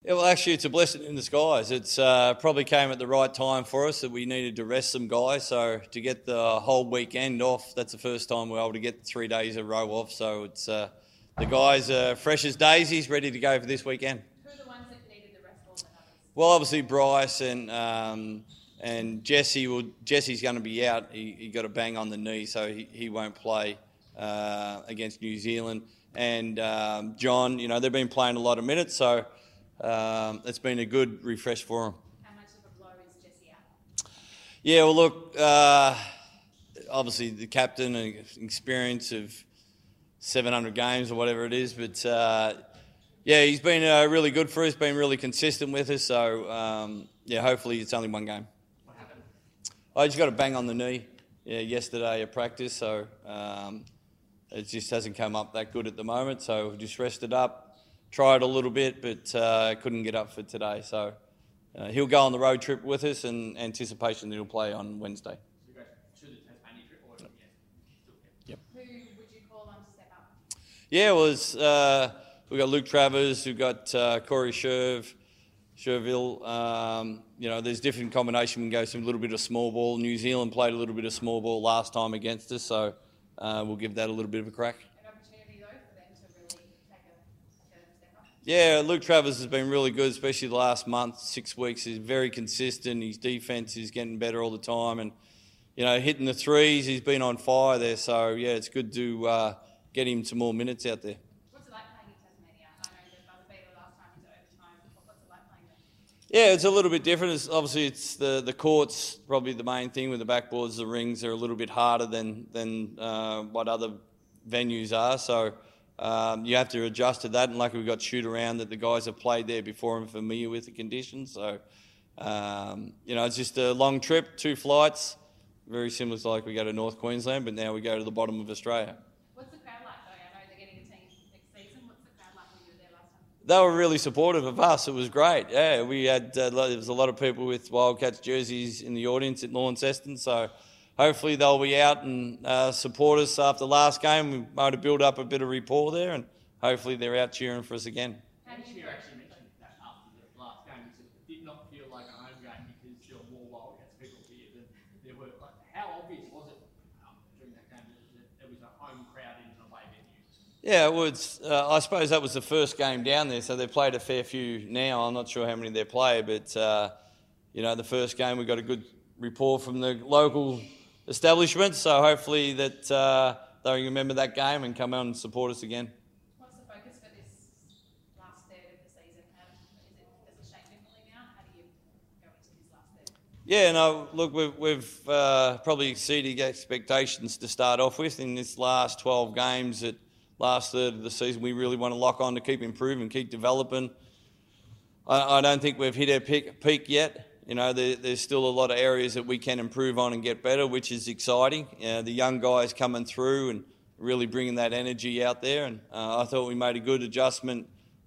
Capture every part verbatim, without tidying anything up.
Yeah, well, actually, it's a blessing in disguise. It's uh, probably came at the right time for us that we needed to rest some guys. So to get the whole weekend off, that's the first time we're able to get three days in a row off. So it's uh, the guys are fresh as daisies, ready to go for this weekend. Who are the ones that needed the rest more than others? Well, obviously Bryce and um, and Jesse. Well, Jesse's going to be out. He, he got a bang on the knee, so he, he won't play uh, against New Zealand. And um, John, you know, they've been playing a lot of minutes, so. Um, it's been a good refresh for him. How much of a blow is Jesse out? Yeah, well, look, uh, obviously the captain and experience of seven hundred games or whatever it is, but uh, yeah, he's been uh, really good for us, been really consistent with us, so um, yeah, hopefully it's only one game. What happened? I just got a bang on the knee yeah, yesterday at practice, so um, it just hasn't come up that good at the moment, so we've just rested up. Tried a little bit, but uh, couldn't get up for today. So uh, he'll go on the road trip with us in anticipation that he'll play on Wednesday. So you go to the Tasmania trip or yep. Yeah. Yep. Who would you call on to step up? Yeah, it was, uh, we've got Luke Travers, we've got uh, Corey Sherv, Sherville. Um, you know, there's different combination. We can go some little bit of small ball. New Zealand played a little bit of small ball last time against us, so uh, we'll give that a little bit of a crack. Yeah, Luke Travers has been really good, especially the last month, six weeks. He's very consistent. His defence is getting better all the time. And, you know, hitting the threes, he's been on fire there. So, yeah, it's good to uh, get him some more minutes out there. What's it like playing in Tasmania? I know the buzzer beater last time was overtime. What's it like playing there? Yeah, it's a little bit different. It's, obviously, it's the, the courts, probably the main thing with the backboards. The rings are a little bit harder than, than uh, what other venues are. So... Um, you have to adjust to that, and luckily we've got shoot around that the guys have played there before and are familiar with the conditions. So, um, you know, it's just a long trip, two flights, very similar to like we go to North Queensland, but now we go to the bottom of Australia. What's the crowd like though? I know they're getting a team next season. What's the crowd like when you were there last time? They were really supportive of us. It was great. Yeah, we had uh, there was a lot of people with Wildcats jerseys in the audience at Launceston, so. Hopefully they'll be out and uh, support us after last game. We might have built up a bit of rapport there, and hopefully they're out cheering for us again. How did you actually mention that after the last game? It did not feel like a home game because there were more Wildcats people here than there were. Like, how obvious was it um, during that game that there was a home crowd in an away venue? Yeah, it was. Uh, I suppose that was the first game down there, so they've played a fair few now. I'm not sure how many they play, but uh, you know, the first game we got a good rapport from the local establishment, so hopefully that uh, they'll remember that game and come out and support us again. What's the focus for this last third of the season? How, is it, does it shape differently now? How do you go into this last third? Yeah, no, look, we've, we've uh, probably exceeded expectations to start off with. In this last twelve games, at last third of the season, we really want to lock on to keep improving, keep developing. I, I don't think we've hit our peak, peak yet. You know, there, there's still a lot of areas that we can improve on and get better, which is exciting. Uh, the young guys coming through and really bringing that energy out there. And uh, I thought we made a good adjustment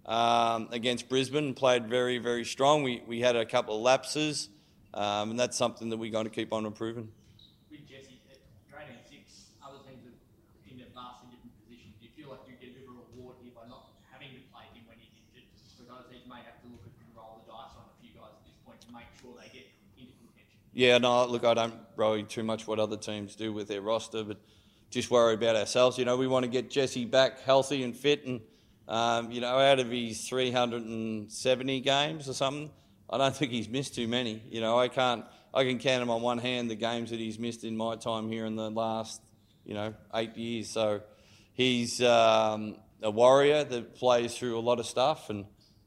um, against Brisbane and played very, very strong. We we had a couple of lapses, um, and that's something that we're going to keep on improving. With Jesse, you're eighteen six, other teams are in a vastly different position. Do you feel like you get a bit of a reward here by not having to play him when he's injured? Because other teams may have to look at and roll the dice on a few guys at this point to make sure they get into contention. Yeah, no, look, I don't worry too much what other teams do with their roster, but just worry about ourselves. You know, we want to get Jesse back healthy and fit, and um, you know, out of his three hundred seventy games or something, I don't think he's missed too many. You know, I can't, I can count him on one hand the games that he's missed in my time here in the last, you know, eight years. So he's um, a warrior that plays through a lot of stuff, and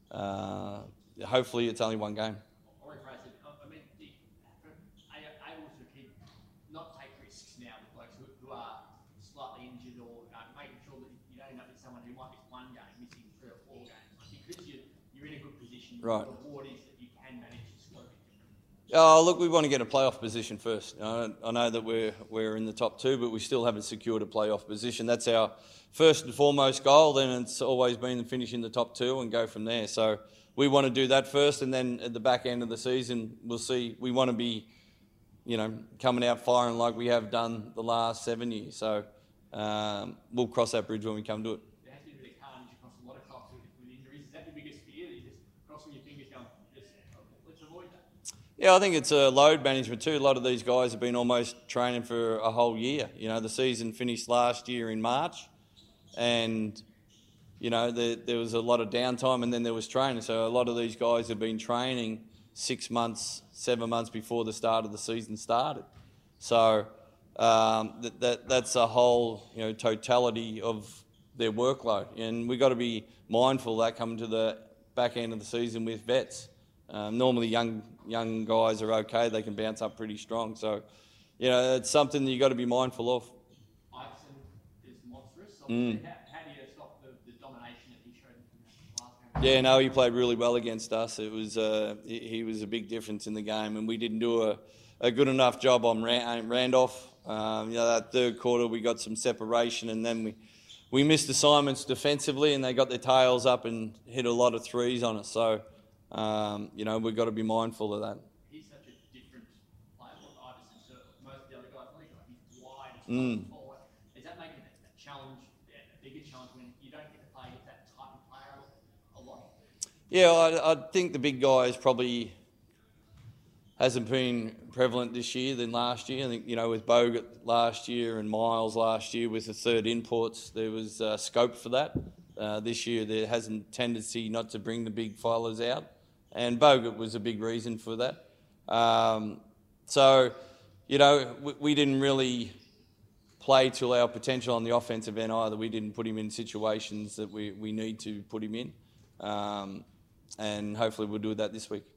uh, hopefully it's only one game. Or rephrase it, I mean, are you able to keep, not take risks now with blokes who, who are slightly injured, or uh, making sure that you don't end up with someone who might miss one game, missing three or four games? Like, because you're, you're in a good position, right. The reward is that you can manage to score a bit different. Oh, look, we want to get a playoff position first. I, I know that we're we're in the top two, but we still haven't secured a playoff position. That's our first and foremost goal. Then it's always been to finish in the top two and go from there. So we want to do that first, and then at the back end of the season, we'll see. We want to be, you know, coming out firing like we have done the last seven years. So um, we'll cross that bridge when we come to it. There has been a bit of carnage across a lot of clubs with, with injuries. Is that the biggest fear? That you're just crossing your fingers Yeah, I think it's a load management too. A lot of these guys have been almost training for a whole year. You know, the season finished last year in March, and you know there, there was a lot of downtime, and then there was training. So a lot of these guys have been training six months, seven months before the start of the season started. So um, that, that that's a whole you know totality of their workload, and we've got to be mindful of that coming to the back end of the season with vets. Um, normally, young young guys are okay; they can bounce up pretty strong. So, you know, it's something that you got to be mindful of. Ison is monstrous. Mm. How, how do you stop the, the domination that he showed in the last game? Yeah, no, he played really well against us. It was uh, he, he was a big difference in the game, and we didn't do a, a good enough job on Rand- Randolph. Um, you know, that third quarter we got some separation, and then we we missed assignments defensively, and they got their tails up and hit a lot of threes on us. So. Um, you know, we've got to be mindful of that. He's such a different player from Iverson to most of the other guys. Like he's wide, Mm. he's tall. Is that making it a challenge, a bigger challenge when you don't get to play with that type of player a lot? Yeah, I, I think the big guys probably hasn't been prevalent this year than last year. I think, you know, with Bogut last year and Miles last year with the third inputs, there was uh, scope for that. Uh, this year there hasn't tendency not to bring the big fighters out. And Bogut was a big reason for that. Um, so, you know, we, we didn't really play to our potential on the offensive end either. We didn't put him in situations that we, we need to put him in. Um, and hopefully we'll do that this week.